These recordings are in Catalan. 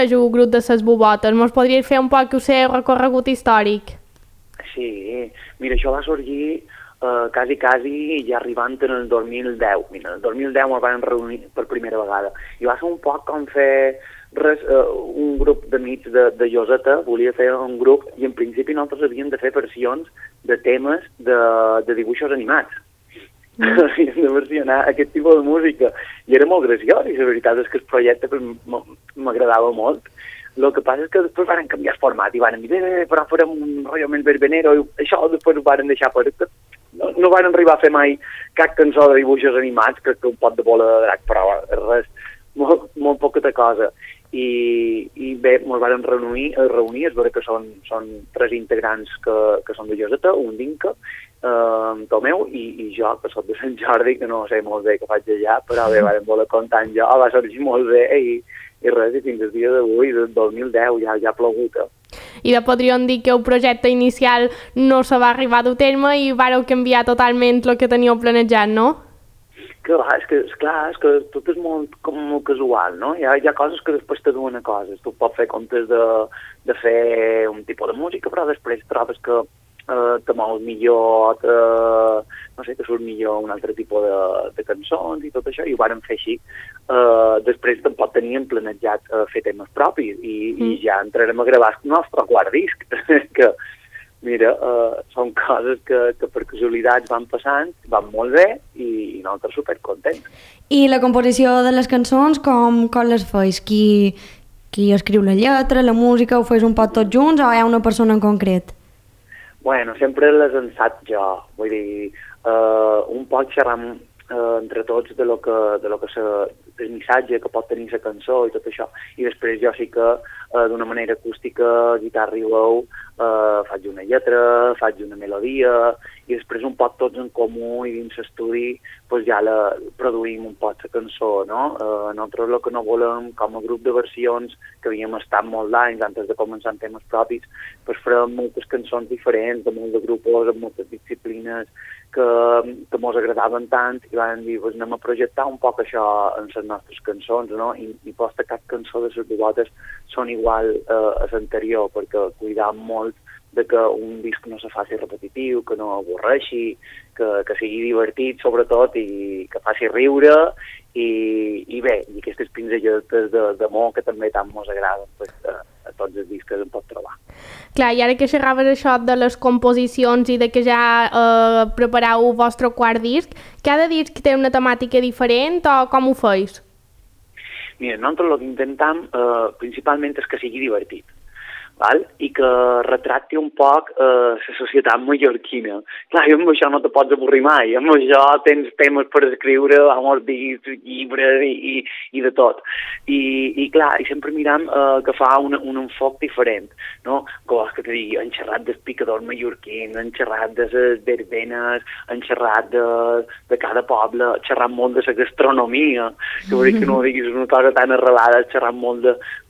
És un grup de les Bubotes. Mos podries fer un poc el seu recorregut històric? Sí, mira, això va sorgir quasi ja arribant en el 2010. Mira, en el 2010 ens vam reunir per primera vegada. I va ser un poc com fer un grup d'amics de Lloseta, volia fer un grup, i en principi nosaltres havíem de fer versions de temes de dibuixos animats. Havíem de versionar aquest tipus de música. I era molt graciós, i la veritat és que el projecte m'agradava molt. El que passa és que després van canviar el format i van dir, però farem un rotllo més verbenero, i això després ho van deixar perquè no van arribar a fer mai cap cançó de dibuixos animats, crec que un pot de bola de drac, però res, molt poca cosa. I bé, ens vam reunir, és vera que són 3 integrants que són de Lloseta, un d'Inca, Tomeu i jo, que soc de Sant Jordi, que no sé molt bé què faig allà, però bé, vam voler comptar jo, va sorgir molt bé i res, i fins al dia d'avui, del 2010, ja ha plogut. I de podríem dir que el projecte inicial no se va arribar a dur terme i vareu canviar totalment el que teníeu planejat, no? És que tot és molt casual, no? Hi ha coses que després te duen a coses. Tu pots fer comptes de fer un tipus de música, però després trobes que te mous millor, no sé, que surt millor un altre tipus de cançons i tot això, i ho vàrem fer així. Després tampoc teníem planejat fer temes propis i ja entrarem a gravar el nostre quart disc, que mira, són coses que per casualitats van passant, van molt bé i nosaltres supercontents. I la composició de les cançons, com les feis? Qui escriu la lletra, la música, ho feis un poc tots junts o hi ha una persona en concret? Bueno, sempre les ensat jo, vull dir, un poc xerram entre tots de lo que el missatge que pot tenir la cançó i tot això, i després jo sí que d'una manera acústica, guitarra i veu, faig una lletra, faig una melodia, i després un poc tots en comú i dins l'estudi pues ja produïm un poc la cançó, no? Nosaltres el que no volem, com a grup de versions, que havíem estat molt d'anys antes de començar en temes propis, pues farem moltes cançons diferents, de molts de grups, amb moltes disciplines, que mos agradaven tant, i vam dir, pues anem a projectar un poc això en les nostres cançons, no? I posta cap cançó de les Bubotes són igual a l'anterior, perquè cuidam molt de que un disc no se faci repetitiu, que no avorreixi, que sigui divertit sobretot i que faci riure i bé, i aquestes pinzelletes d'amor que també tant mos agraden, pues, a tots els discs en pot trobar. Clar, i ara que xerraves això de les composicions i de que ja prepareu el vostre quart disc, cada disc té una temàtica diferent o com ho feis? Mira, nosaltres el que intentem principalment és que sigui divertit. Val? I que retrati un poc la societat mallorquina. Clar, i amb això no te pots avorrir mai, amb això tens temes per escriure, discs, llibres i de tot. I clar, i sempre miram que fa un enfoc diferent, no? Com que te digui, han xerrat dels picadors mallorquins, han xerrat de les verbenes, han xerrat de cada poble, han xerrat molt de la gastronomia, que vull dir que no diguis una cosa tan arrelada, han xerrat molt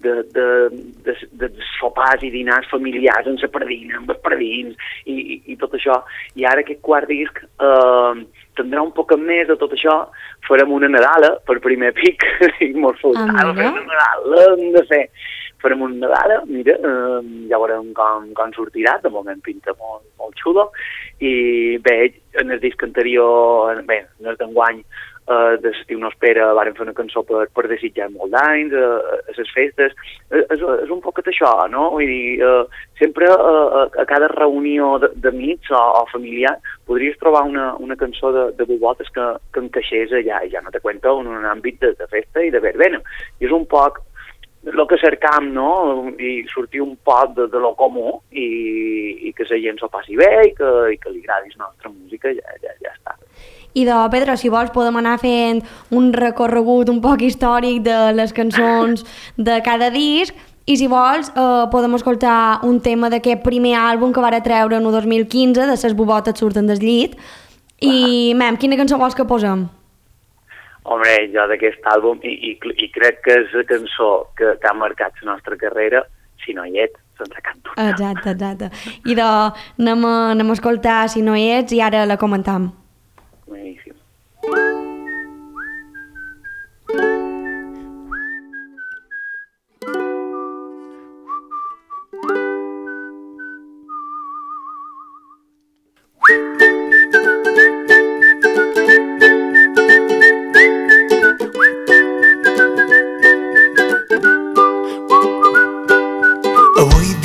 de sopars i dinars familiars amb la pardina, amb els pardins i tot això. I ara aquest quart disc tindrà un poc més de tot això. Farem una Nadala per primer pic i mos fotem una Nadala, hem de fer. Farem una Nadala, mira, ja veurem com sortirà, de moment pinta molt xulo. I bé, en el disc anterior, bé, en el d'enguany, de l'estiu no espera, vàrem fer una cançó per desitjar molt d'anys, a les festes. És un poquet això, no? Vull dir, sempre a cada reunió d'amics o familiar podries trobar una cançó de Bubotes que encaixés allà, i ja no te cuento en un àmbit de festa i de verbena. I és un poc el que cercam, no? I sortir un poc de lo comú i que la gent s'ho passi bé i que li agradi la nostra música, ja està. I de Pedro, si vols, podem anar fent un recorregut un poc històric de les cançons de cada disc, i si vols podem escoltar un tema d'aquest primer àlbum que vara treure en el 2015, de Les Bubotes surten del llit. I, quina cançó vols que posem? Home, jo d'aquest àlbum, i crec que és la cançó que ha marcat la nostra carrera, Si no hi ets, sense cap dubte. Exacte. I anem a escoltar Si no hi ets i ara la comentam. Buenísimo.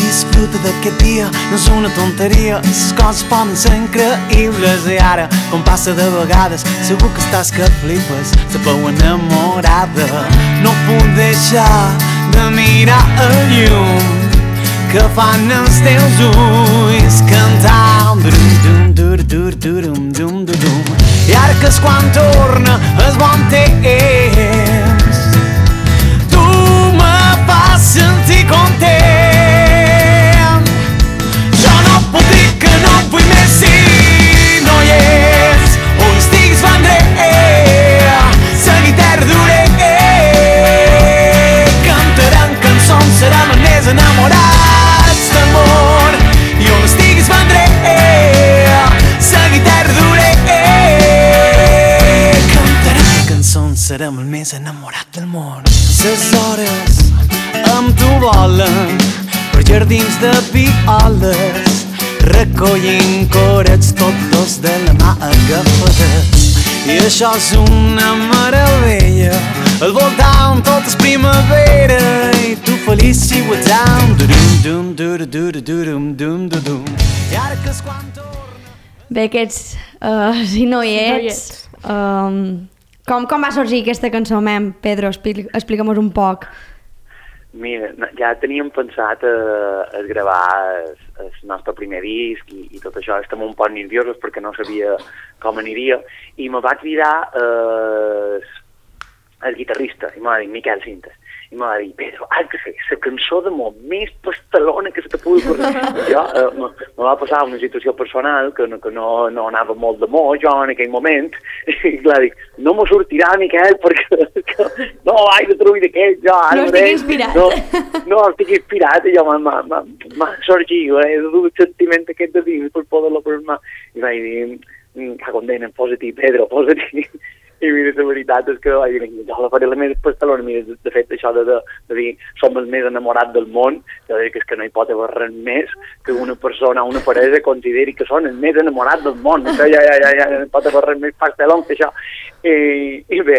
disfruta d'aquest dia, no és una tonteria, les coses poden ser increïbles. I ara, com passa de vegades, segur que estàs que flipes, la veu enamorada. No puc deixar de mirar el llum que fan els teus ulls cantant i ara que és quan torna el bon temps, tu me fas sentir content. Jo no puc dir que no et vull més si no hi ets, on estiguis vendré, seguir-te duré, cantarem cançons, serem els més enamorats del món, i on estiguis vendré, seguir-te duré, cantarem cançons, serem el més enamorat del món. Ses hores amb tu volen per jardins de violes, recollint corets totes de la mà agafades. I això és una meravella, al voltant tot és primavera i tu feliç i guatant. I ara que és quan torna... Bé, aquests Si no hi ets, com va sorgir aquesta cançó, Pedro? Explica'm-nos un poc. Mira, ja teníem pensat a gravar el nostre primer disc i tot això. Estem un poc nerviosos perquè no sabia com aniria i me va cridar el guitarrista i m'ha dit Miquel Cintas i m'ha dit, Pedro, has de fer la cançó de mo més pastelona que se te pugui ocorrir. Jo me va passar una situació personal que no anava molt de mo jo en aquell moment i clar, dic, no m'ho sortirà Miquel perquè no vaig de trull d'aquest jo ara no estic inspirat no estic inspirat i jo m'ha sorgit he de dur el sentiment aquest de dins per poder-lo plasmar i vaig dir condena, posa-t'hi Pedro, posa-t'hi i mira, la veritat és que jo la faré la més pastelona, mira, de fet això de dir som els més enamorats del món, de dir que és que no hi pot haver res més que una persona, una parella consideri que són els més enamorats del món, això ja no hi pot haver res més pastelón que això i bé,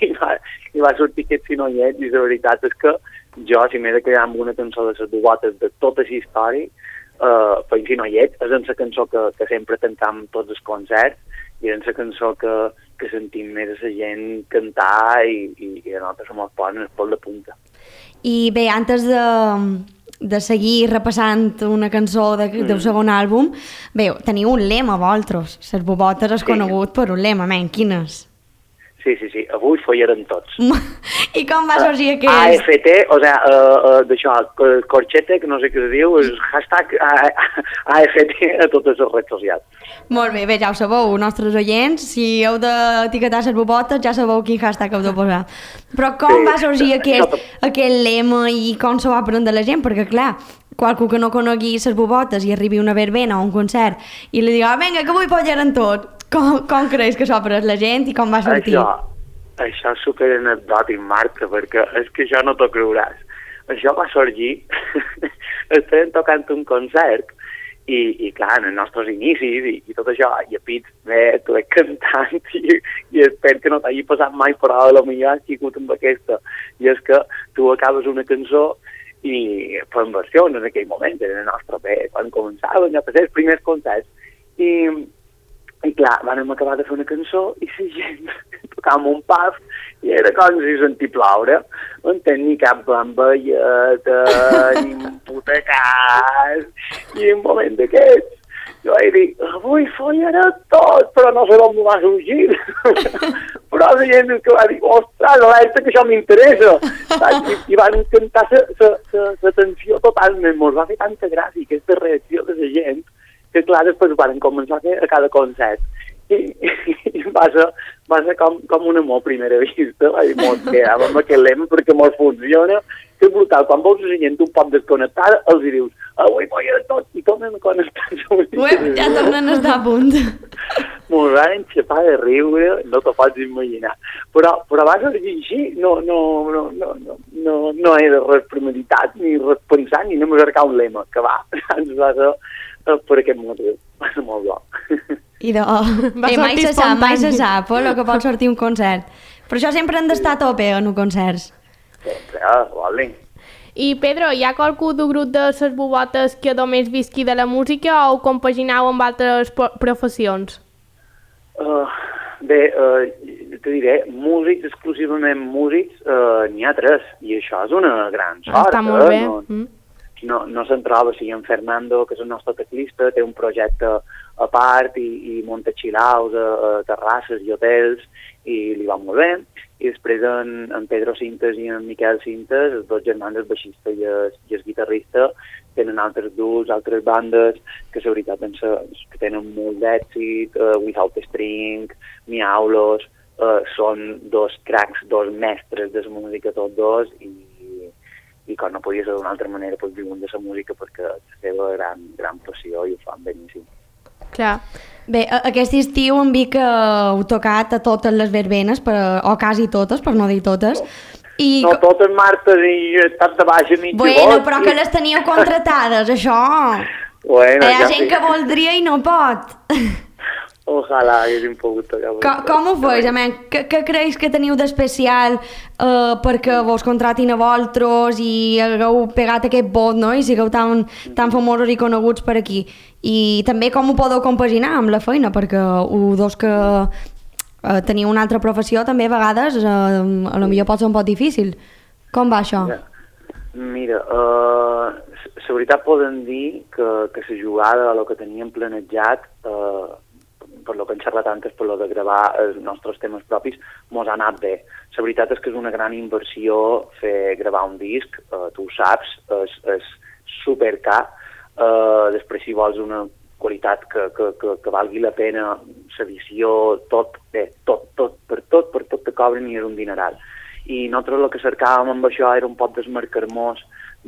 i va sortir aquest Si no hi ets i la veritat és que jo si m'he de quedar amb una cançó de les dugotes de tota la història per Si no hi ets, és en la cançó que sempre tancam tots els concerts i és la cançó que sentim més a la gent cantar i a nosaltres som els posen el pol de punta. I bé, antes de seguir repassant una cançó del segon àlbum, bé, teniu un lema vosaltres, les Bobotes és conegut per un lema, quin és? Sí, avui follaren tots. I com va sorgir aquest? AFT, o sigui, d'això, corxete, que no sé què es diu, és hashtag AFT a totes les redes socials. Molt bé, ja ho sabeu, nostres oients, si heu d'etiquetar les Bobotes ja sabeu quin hashtag heu de posar. Però com va sorgir aquest lema i com s'ho va prendre la gent? Perquè clar, qualcú que no conegui les Bobotes i arribi una verbena o un concert i li diga, vinga, que avui follaren tot. Com creus que s'ha pres la gent i com va sortir? Això és super anecdòtic, Marta, perquè és que això no t'ho creuràs. Això va sorgir, estàvem tocant un concert i clar, en els nostres inicis i tot això, i a pits, bé, tu ets cantant i espero que no t'hagi passat mai, però potser has sigut amb aquesta. I és que tu acabes una cançó i fem versions en aquell moment, en el nostre bé, quan començaven a fer els primers concerts. I clar, vam acabar de fer una cançó i la gent tocàvem un pub i era com si sentir ploure. No en tenia ni cap bambelleta, ni un puta cas. I en un moment d'aquests jo vaig dir, avui follarà tot, però no sé on m'ho va sorgir. Però la gent que va dir, ostres, alerta que això m'interessa. I van cantar la tensió totalment, mos va fer tanta gràcia aquesta reacció de la gent que clar, després ho van començar a fer a cada concert. I va ser com un amor a primera vista. I mos quedàvem amb aquest lema perquè mos funciona. Que és brutal. Quan veus la gent un poc desconnectada, els dius, avui vull de tot, i tornen a connectar-se. Ja tornen a estar a punt. M'ho van enxapar de riure, no t'ho pots imaginar. Però va sorgir així, no he de res premeditat, ni res pensar, ni anem a cercar un lema, que va ser per aquest motiu. Va ser molt bo. Mai se sap el que pot sortir un concert. Per això sempre han d'estar a tope en un concert. Sempre, volen. I Pedro, hi ha qualcú del grup de les Bubotes que només visqui de la música o ho compagineu amb altres professions? Bé, te diré, músics, exclusivament músics, n'hi ha 3, i això és una gran sort. Està molt bé. No se'n troba, en Fernando, que és el nostre teclista, té un projecte a part i munta chill-outs a terrasses i hotels i li va molt bé. I després en Pedro Cintes i en Miquel Cintes, els dos germans, el baixista i el guitarrista, tenen altres duos, altres bandes que la veritat que tenen molt d'èxit, Without String, Miaulos, són dos cracs, dos mestres de la música tots dos i com no podia ser d'una altra manera pues, viuen de la música perquè és la seva gran passió i ho fan beníssim. Clar. Bé, aquest estiu em vi que heu tocat a totes les verbenes, o quasi totes, per no dir totes. I... No, totes Martes i he estat de baix a mig bueno, però que les teníeu contratades, això. Bueno, hi ha gent que voldria i no pot. Ojalà haguéssim pogut tocar. Com ho feis, amén? Què creus que teniu d'especial perquè vos contratin a vosaltres i hagueu pegat aquest vot, no? I sigueu tan famosos i coneguts per aquí. I també com ho podeu compaginar amb la feina, perquè dos que teniu una altra professió també a vegades a lo millor pot ser un poc difícil. Com va això? Mira, la veritat podem dir que la jugada a lo que teníem planejat per lo que hem xerrat antes, per lo de gravar els nostres temes propis, mos ha anat bé. La veritat és que és una gran inversió fer gravar un disc, tu ho saps, és supercar. Després, si vols una qualitat que valgui la pena, l'edició, tot, bé, tot, per tot te cobren i és un dineral. I nosaltres el que cercàvem amb això era un poc desmarcar-nos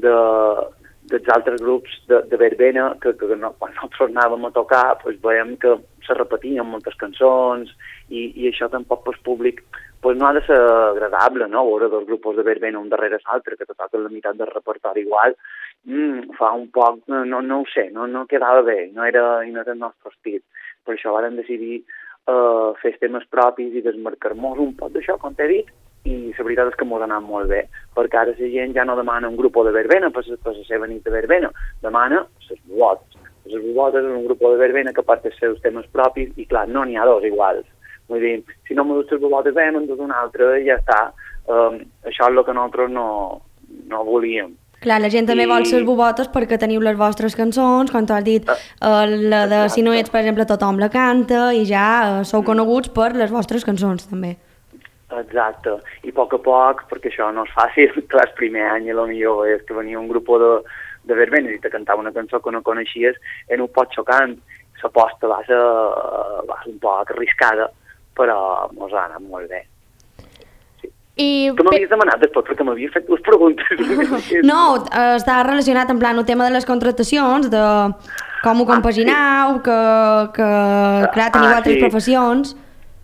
dels altres grups de verbena que quan nosaltres anàvem a tocar pues, veiem que se repetien moltes cançons i això tampoc pel públic pues, no ha de ser agradable, no? Veure dos grups de verbena un darrere l'altre que te toquen la meitat del repertori igual fa un poc, no ho sé, no quedava bé, no era el nostre estil. Per això vam decidir fer temes propis i desmarcar-nos un poc d'això, com t'he dit, i la veritat és que m'ho ha anat molt bé, perquè ara la gent ja no demana un grup de verbena per la seva nit de verbena, demana les Bubotes. Les Bubotes és un grup de verbena que porta els seus temes propis i clar, no n'hi ha dos iguals. Vull dir, si no m'ho dus les Bubotes bé, me'n dus un altre i ja està. Això és el que nosaltres no volíem. Clar, la gent també vol les Bubotes perquè teniu les vostres cançons, com t'has dit, la de Si no ets, per exemple, tothom la canta i ja sou coneguts per les vostres cançons també. Exacte, i a poc, perquè això no és fàcil, clar, el primer any potser és que venia un grup de verbenes i te cantava una cançó que no coneixies, era un poc xocant, l'aposta va ser un poc arriscada, però mos ha anat molt bé. Sí. Tu m'havies demanat després perquè m'havies fet dues preguntes. No, està relacionat en plan el tema de les contractacions, de com ho compaginau, que clar, teniu altres professions.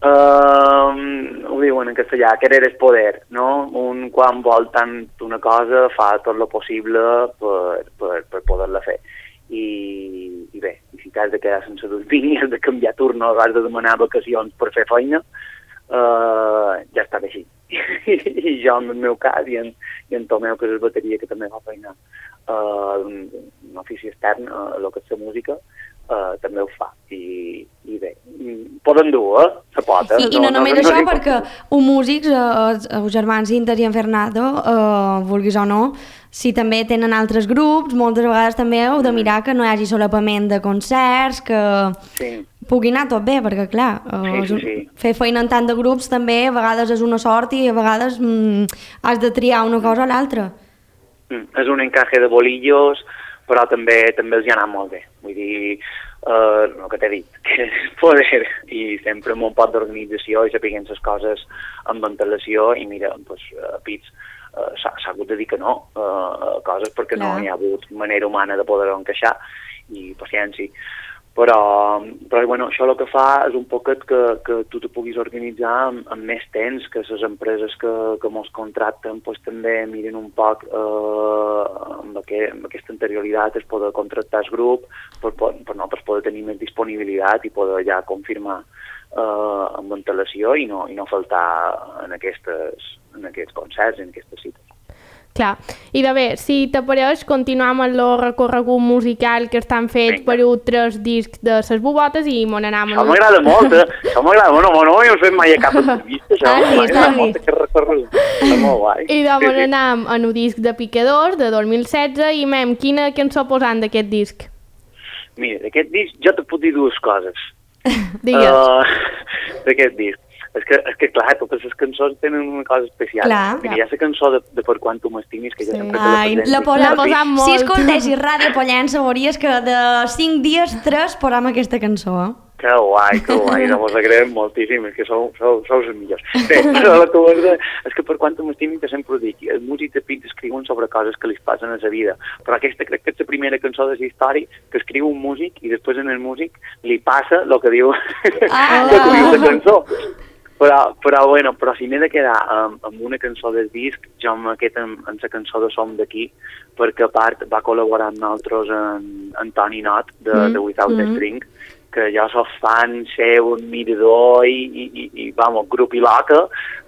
Ho diuen en castellà, querer és poder, no? Un quan vol tant una cosa fa tot el possible per poder-la fer. I bé, i si t'has de quedar sense dormir, has de canviar turno, has de demanar vacacions per fer feina, ja està bé així. I jo, en el meu cas, i en Tomeu, que és la bateria, que també fa feina un ofici extern, el que és la música, també ho fa. I bé, poden dur, se pot. I no només això, perquè un músic, els germans Cintes i en Fernando, vulguis o no, si també tenen altres grups, moltes vegades també heu de mirar que no hi hagi solapament de concerts, que pugui anar tot bé, perquè clar, fer feina en tant de grups també a vegades és una sort i a vegades has de triar una cosa o l'altra. És un encaje de bolillos, però també els hi ha anat molt bé. Vull dir, el que t'he dit, que és poder i sempre amb un pot d'organització i sapiguem les coses amb antelació i mira, doncs, Pits s'ha hagut de dir que no a coses perquè no hi ha hagut manera humana de poder-ho encaixar i paciència. Però bueno, això el que fa és un poquet que tu te puguis organitzar amb més temps, que les empreses que mos contracten pues, també miren un poc amb aquesta anterioritat es poder contractar el grup per nosaltres poder tenir més disponibilitat i poder ja confirmar amb antelació i no faltar en aquests concerts, en aquestes cites. Clar. I de bé, si t'apareix, continuem amb el recorregut musical que estan fets per altres discs de ses bubotes i m'on anam... Això m'agrada molt, això m'agrada molt, no he fet mai a cap entrevista, això m'agrada molt, aquest recorregut, és molt guai. I de m'on anam en el disc de Picadors, de 2016, i mem, quina cançó posant d'aquest disc? Mira, d'aquest disc jo te puc dir dues coses. Digues. D'aquest disc. És que, clar, totes les cançons tenen una cosa especial. Clar. Mira, hi ha la cançó de Per quan tu m'estimis, que jo sempre te Ai, la la posam molt. Si escoltessis Ràdio Pollença, veuries que de 5 dies, 3 posam aquesta cançó, Que guai, no vos agraïm moltíssim, és que sou els millors. Bé, però la cosa és que Per quan tu m'estimis, que sempre ho dic, els músics de pit escriuen sobre coses que li passen a la vida, però aquesta crec que és la primera cançó de la història que escriu un músic i després en el músic li passa el que diu la cançó. Però si m'he de quedar amb una cançó del disc, jo m'he quedat amb la cançó de Som d'aquí, perquè a part va col·laborar amb nosaltres en Toni Not, de Without the String, que jo soc fan seu, admirador i vamos, grupiloca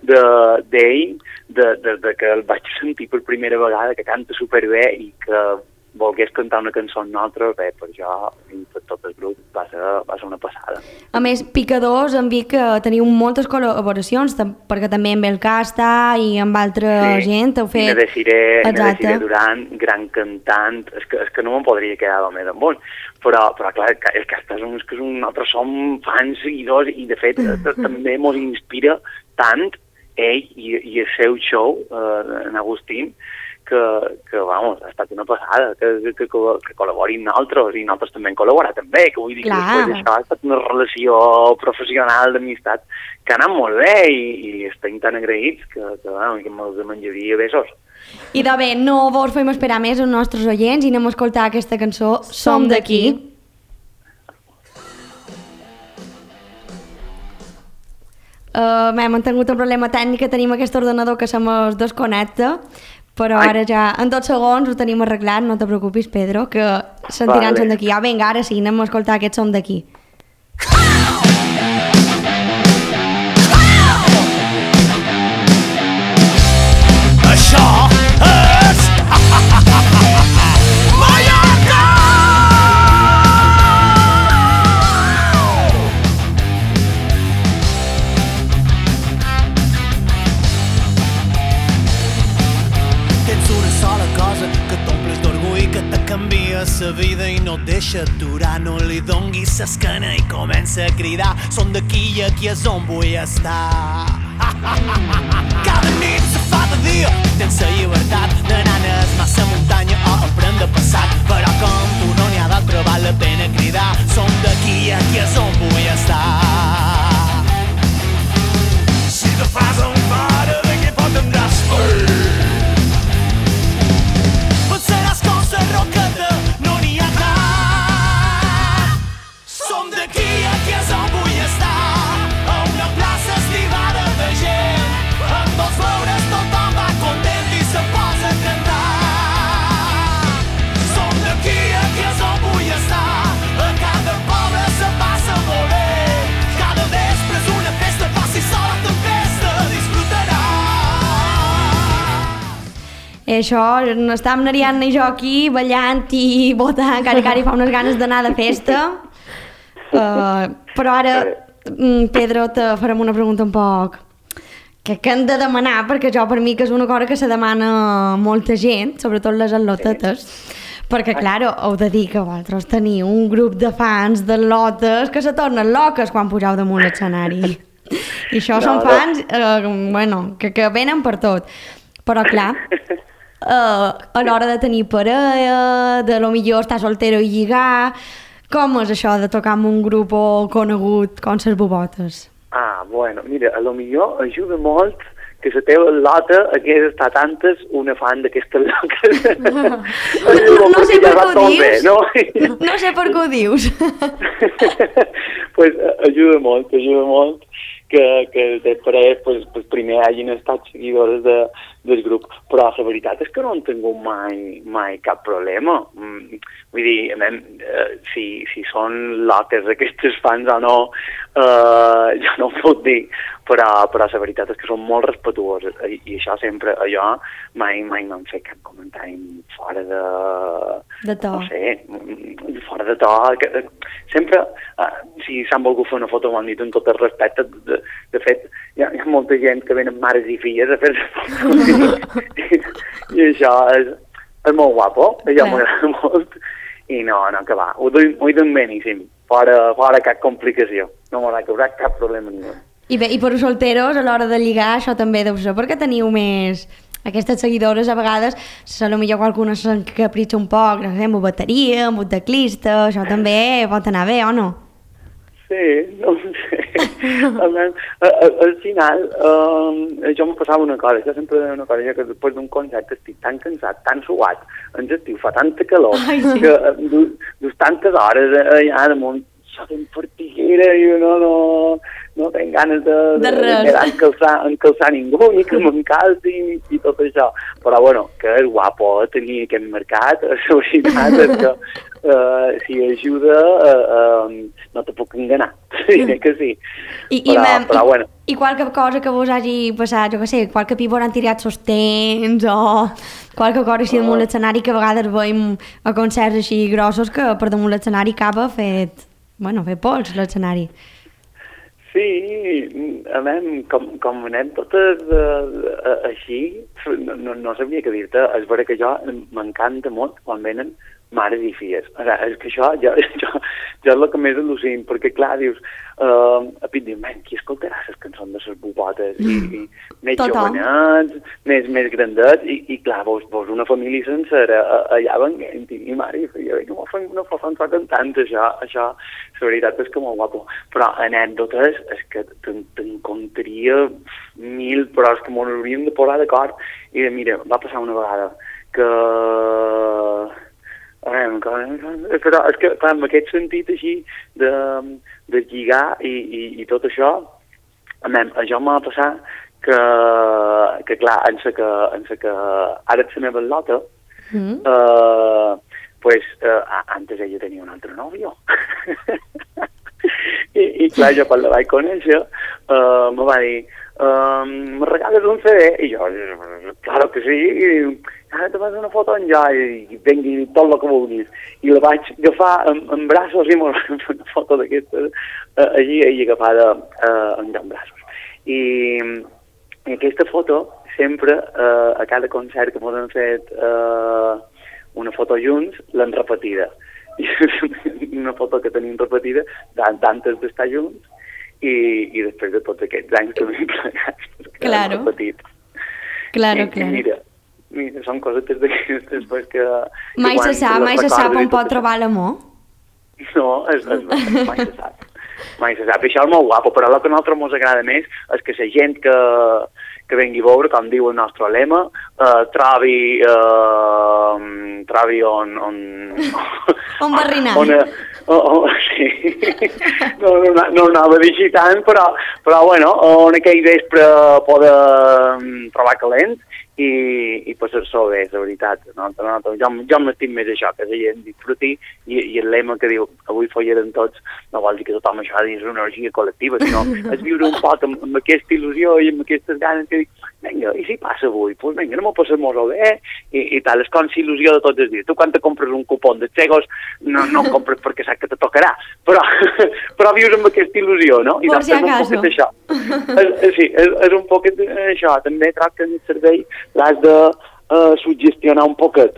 d'ell, de que el vaig sentir per primera vegada, que canta superbé i que volgués cantar una cançó amb nosaltres, bé, per jo i per tot el grup va ser una passada. A més, Picadors, em vi que teniu moltes col·laboracions, perquè també amb el Casta i amb altra gent heu fet... Nina Desiré Duran, gran cantant, és que no me'n podria quedar més en bon, però clar, el Casta nosaltres som fans, seguidors, i de fet també ens inspira tant ell i el seu show, en Agustín, que vamos, ha estat una passada, que col·laborin nosaltres, i nosaltres també hem col·laborat amb ell, que vull dir que després això ha estat una relació professional d'amistat que ha anat molt bé i estem tan agraïts que me'ls menjaria besos. I de bé, no vos fem esperar més els nostres oients i anem a escoltar aquesta cançó Som d'aquí. Hem tingut un problema tècnic, tenim aquest ordenador que se mos desconnecta, però ara ja en 2 segons ho tenim arreglat, no te preocupis, Pedro, que sentiran Som d'aquí. Vinga, ara sí, anem a escoltar aquest Som d'aquí. Això és Mallorca! Tens una sola cosa que t'omples d'orgull, que te canvia la vida i no et deixa aturar. No li donguis l'esquena i comença a cridar: som d'aquí i aquí és on vull estar. Cada nit se fa de dia, tens la llibertat d'anar a massa muntanya o aprendre a passar, però com tu no n'hi ha d'altre, val la pena cridar: som d'aquí i aquí és on vull estar. Si te fas un pare de què pot tindràs pensaràs com la roqueta, no n'hi ha cap. Som d'aquí i aquí és on vull estar, a una plaça estivada de gent, amb 2 flores tothom va content i se posa a cantar. Som d'aquí i aquí és on vull estar, a cada poble se passa molt bé, cada vespre és una festa, passi sol a tempesta, disfrutarà. Això, n'estàvem n'Ariadna i jo aquí ballant i votant, encara fa unes ganes d'anar de festa. Però ara, Pedro, te farem una pregunta un poc que hem de demanar, perquè jo per mi que és una cosa que se demana molta gent, sobretot les atlotetes, perquè, clar, heu de dir que vosaltres teniu un grup de fans d'atlotes que se tornen loques quan pujau damunt l'escenari. I això són fans, que venen per tot. Però, clar, a l'hora de tenir parella, de lo millor estar soltero i lligar, com és això de tocar amb un grup conegut com les bubotes? Mira, a lo millor ajuda molt que la teva lota hagués estat antes una fan d'aquestes loques. No sé per què ho dius. No sé per què ho dius. Pues ajuda molt que després pues, primer hagin estat seguidores del grup, però la veritat és que no han tingut mai cap problema. Vull dir, si són loques aquestes fans o no, jo no ho puc dir, però la veritat és que són molt respetuoses i això sempre, jo mai m'han fet cap comentari fora de to. No sé, fora de to. Sempre, si s'han volgut fer una foto, m'han dit amb tot el respecte. De fet, hi ha molta gent que venen mares i filles a fer-se fotos i això és molt guapo, això m'agrada molt. I no, que va, ho duim beníssim, fora cap complicació, no m'haurà causat cap problema ningú. I bé, i per els solteros, a l'hora de lligar, això també deu ser perquè teniu més... Aquestes seguidores, a vegades, potser qualcuna s'encapritxa un poc, no sé, amb bateria, amb un teclista, això també pot anar bé, o no? Sí, no ho sé. Al final, jo m'ho passava una cosa, jo sempre deia una cosa, que després d'un concert estic tan cansat, tan suat, ens estiu, fa tanta calor, que dus tantes hores allà damunt, soc en partiguera i no tinc ganes d'encalçar ningú, ni que m'encalci i tot això. Però, bueno, que és guapo tenir aquest mercat, la veritat és que si ajuda no te puc enganar, diré que sí. Però bueno. I qualque cosa que vos hagi passat, jo què sé, qualque pi vos han tirat sostens o qualque cosa així damunt l'escenari, que a vegades veiem a concerts així grossos que per damunt l'escenari acaba fet pols l'escenari. Sí, a veure, com anem totes així, no sabria què dir-te. És vera que jo m'encanta molt quan venen mares i filles. És que això jo és el que més al·lucino, perquè clar, dius, a Pit diu, qui escoltarà les cançons de les bubotes? I més jovenets, més grandets, i clar, vos una família sencera allà venguent, i mare i filla, no fa cantant, això, la veritat és que molt guapo. Però anècdotes, és que te'n contaria 1000, però és que m'ho hauríem de posar d'acord. I mira, va passar una vegada que... Però és que, clar, en aquest sentit així de lligar i tot això, això m'ha passat que clar, en sa que ara ets la meva lota, pues antes ella tenia un altre nòvio. I clar, jo quan la vaig conèixer me va dir, me regales un CD? I jo, claro que sí, ara te vas una foto en jo i vengui tot el que vulguis. I la vaig agafar en braços i una foto d'aquestes allí agafada en braços. I aquesta foto sempre, a cada concert que ens han fet una foto junts, l'han repetida. I una foto que tenim repetida d'antes d'estar junts i després de tots aquests anys que hem plegats, que l'han repetit. Claro. Mira, són cosetes d'aquestes que... Mai se sap on pot trobar l'amor? No, mai se sap. Mai se sap. Això és molt guapo, però el que a nosaltres ens agrada més és que la gent que vengui a veure, com diu el nostre lema, trobi on barrinar. Sí. No anava a dir tant, però bueno, on aquell vespre poden trobar calent i passar-s'ho bé, la veritat. Jo m'estim més això, que la gent disfruti, i el lema que diu avui follarem tots, no vol dir que tothom això és una energia col·lectiva, sinó és viure un poc amb aquesta il·lusió i amb aquestes ganes que dic, vinga, i si passa avui? Doncs vinga, anem a passar-nos-ho bé, i tal, és com si il·lusió de tots els dies. Tu quan te compres un cupó de Segos, no el compres perquè saps que te tocarà, però vius amb aquesta il·lusió, no? I por si acaso. Sí, és un poquet això, també troc que en el servei l'has de suggestionar un poquet.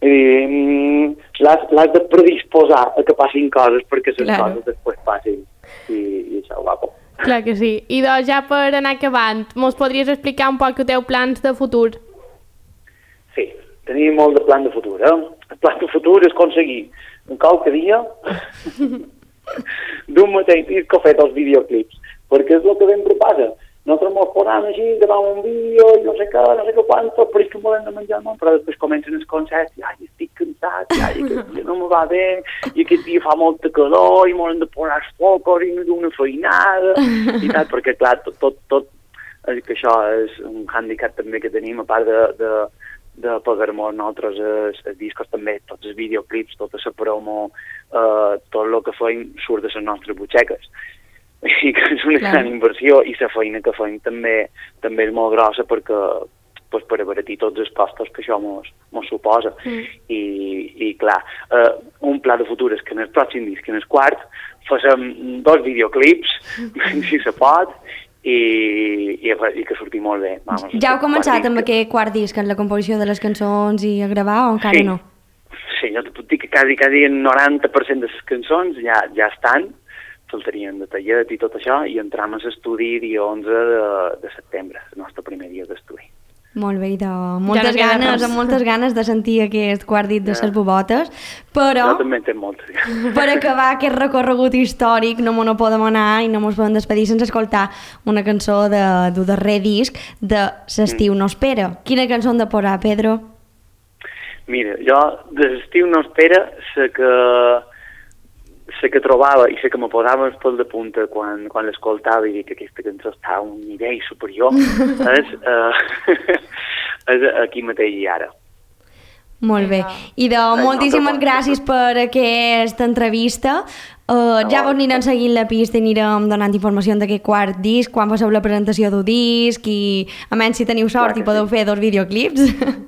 L'has de predisposar a que passin coses perquè les coses després passin. I això, guapo. Clar que sí. I doncs ja per anar acabant, mos podries explicar un poc els teus plans de futur? Sí, tenim molt de plan de futur, El plan de futur és aconseguir qualque dia d'un mateix disc que ha fet els videoclips, perquè és el que sempre passa, nosaltres mos posam així, gravam un vídeo i no sé què quanto, però és que volem de menjar molt, però després comencen els concerts i ai, estic cansat, i ai, aquest dia no me va bé, i aquest dia fa molta calor, i m'han de posar els focos i no d'una feinada, i tal, perquè clar, tot, que això és un handicap també que tenim, a part de pagar-nos nosaltres els discos també, tots els videoclips, tota la promo, tot el que feim surt de les nostres butxeques. I que és una gran inversió i la feina que feim també és molt grossa perquè pues, per abaratir tots els costos que això mos suposa. I clar, un pla de futur és que en el pròxim disc, en el quart, facem 2 videoclips, si se pot, i que surti molt bé. Vamos, ja heu començat amb aquest quart disc, en la composició de les cançons i a gravar o encara no? Sí, jo te puc dir que quasi el 90% de les cançons ja estan, faltarien detallet i tot això, i entrem a l'estudi dia 11 de setembre, el nostre primer dia d'estudi. Molt bé, amb moltes ganes de sentir aquest quart dit de les Bubotes, però jo també en tinc moltes ganes. Per acabar aquest recorregut històric no m'ho podem anar i no mos podem despedir sense escoltar una cançó del darrer disc de L'estiu no espera. Quina cançó hem de posar, Pedro? Mira, jo de L'estiu no espera sé que trobava i sé que me posava els pèls de punta quan l'escoltava i dic que aquesta cançó està a un nivell superior és aquí mateix i ara. Molt bé. I moltíssimes gràcies per aquesta entrevista. Ja vos anirem seguint la pista i anirem donant informació d'aquest quart disc, quan passeu la presentació d'un disc i a menys si teniu sort i podeu fer 2 videoclips.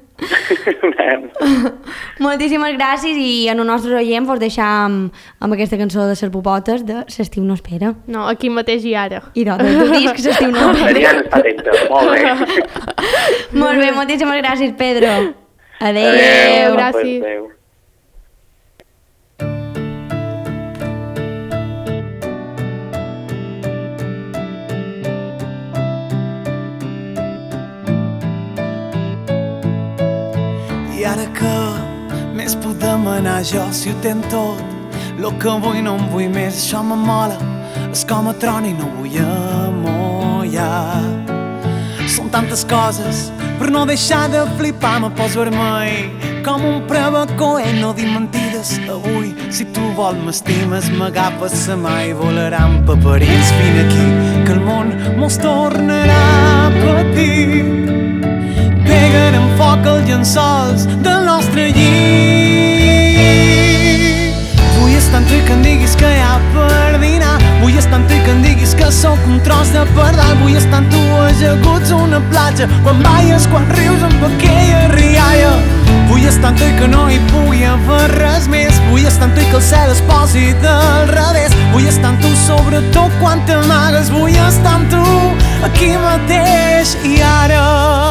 Moltíssimes gràcies i en el nostre oient vos deixam amb aquesta cançó de les Bubotes de L'estiu no espera. No, aquí mateix i ara. I del disc L'estiu no espera. Mariana està atenta, molt bé. Molt bé, moltíssimes gràcies, Pedro. Adéu, gràcies. Adéu. I ara que més podem anar jo si ho tenc tot, lo que vull no em vull més, això m'amola, és com a tron i no vull amollar. Són tantes coses, per no deixar de flipar me poso vermell com un prebacó i no dir mentides. Avui, si tu vols m'estimes, m'agafes la mà i volaran paperins fins aquí, que el món mos tornarà a patir. Pegarem foc als llençols del nostre llit. Vull estar amb tu i que em diguis que hi ha per dinar. Vull estar amb tu i que em diguis que sóc un tros de pardal. Vull estar amb tu ajaguts a una platja, quan balles, quan rius amb aquella rialla. Vull estar amb tu i que no hi pugui haver res més. Vull estar amb tu i que el cel es posi del revés. Vull estar amb tu sobretot quan t'amagues. Vull estar amb tu aquí mateix i ara.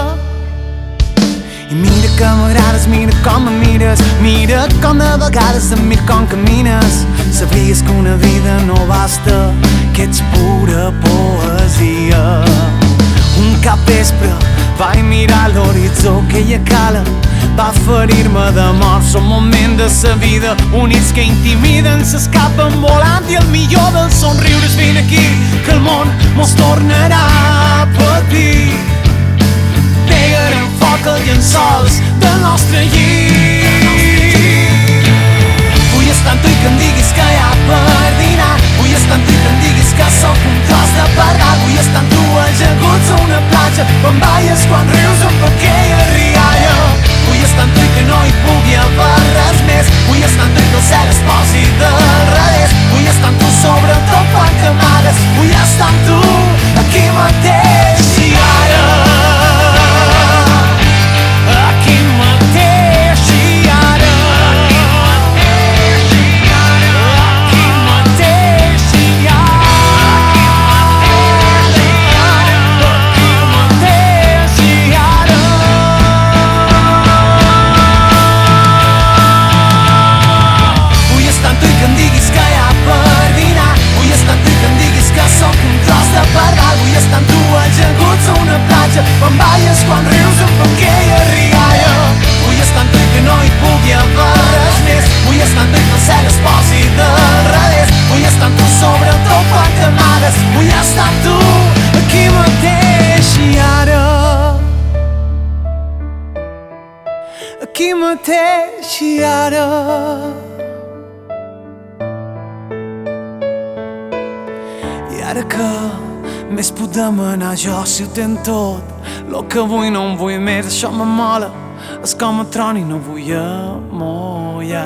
I mira que m'agrades, mira com em mires, mira com de vegades em miro com camines. Sabies que una vida no basta, que ets pura poesia. Un capvespre vaig mirar l'horitzó que ella cala, va ferir-me de mort. Són moments de sa vida units que intimiden, s'escapen volant i el millor dels somriures vine aquí, que el món mos tornarà a patir. Pegarem foc als llençols del nostre llit. Vull estar amb tu i que em diguis que hi ha per dinar. Vull estar amb tu i que em diguis que sóc un tros de pardal. Vull estar amb tu ajaguts a una platja, quan balles, quan rius amb aquella rialla. Vull estar amb tu i que no hi pugui haver res més. Vull estar amb tu i que el cel es posi del revés. Vull estar amb tu sobretot quan t'amagues. Vull estar amb tu aquí mateix i ara. Vull estar amb tu ara. I ara que més podem anar jo si ho tenc tot, lo que vull no en vull més, això m'amola, és com a tron i no vull amollar.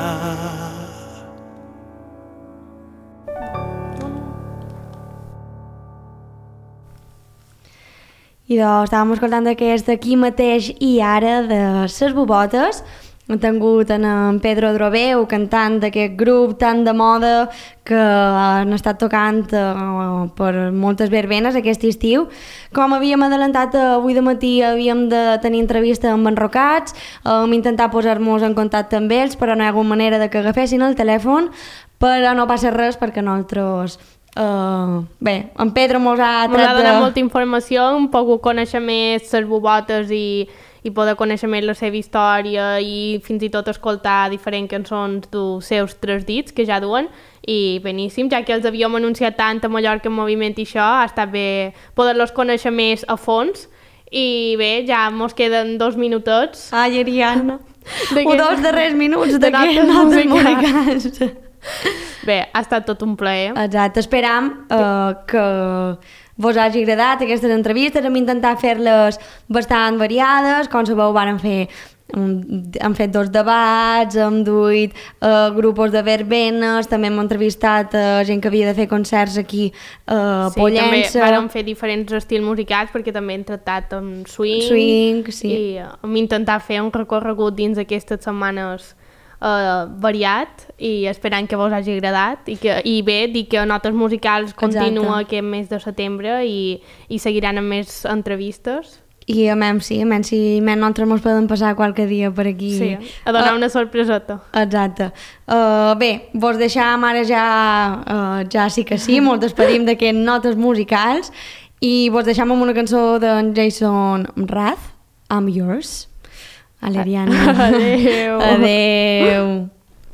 I doncs estàvem escoltant aquest aquí mateix i ara de ses Bobotes. Hem tingut en Pedro Drobeu, cantant d'aquest grup tan de moda que han estat tocant per moltes verbenes aquest estiu. Com havíem adelantat avui de matí, havíem de tenir entrevista amb Enrocats, intentar posar-nos en contacte amb ells, però no hi ha hagut manera de que agafessin el telèfon, però no passa res perquè nosaltres... bé, en Pedro mos ha donat molta informació, hem pogut conèixer més les Bobotes i poder conèixer més la seva història i fins i tot escoltar diferents cançons dels seus 3 dits que ja duen, i beníssim, ja que els havíem anunciat tant a Mallorca en moviment i això, ha estat bé poder-los conèixer més a fons. I bé, ja mos queden 2 minutets. Ai, Ariadna, o 2 darrers minuts d'aquest notes musicals. Bé, ha estat tot un plaer. Exacte, esperam que vos hagi agradat aquestes entrevistes. Hem intentat fer-les bastant variades, com sabeu hem fet 2 debats, hem duit grupos de verbenes, també hem entrevistat gent que havia de fer concerts aquí a Pollença. També vam fer diferents estils musicals perquè també hem tractat amb swing sí. I hem intentat fer un recorregut dins d'aquestes setmanes variat, i esperant que vos hagi agradat i bé, dir que Notes Musicals continua aquest mes de setembre i seguiran amb més entrevistes. I a menys nosaltres ens podem passar qualque dia per aquí. Sí, a donar una sorpreseta. Exacte. Bé, vos deixam ara ja sí que sí, mos despedim d'aquests Notes Musicals i vos deixam amb una cançó d'en Jason Mraz, I'm Yours. Ariadna. Adeu. Adeu.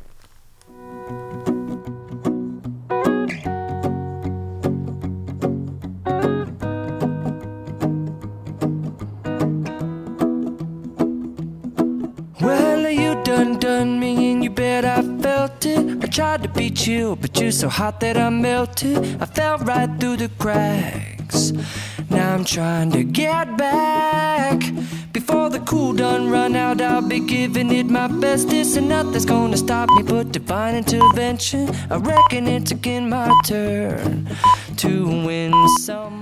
Well, you done me and you bet I felt it. I tried to beat you, but you're so hot that I melted. I fell right through the cracks. Now I'm trying to get back. Before the cool done run out, I'll be giving it my best. This and nothing's gonna stop me but divine intervention. I reckon it's again my turn to win some.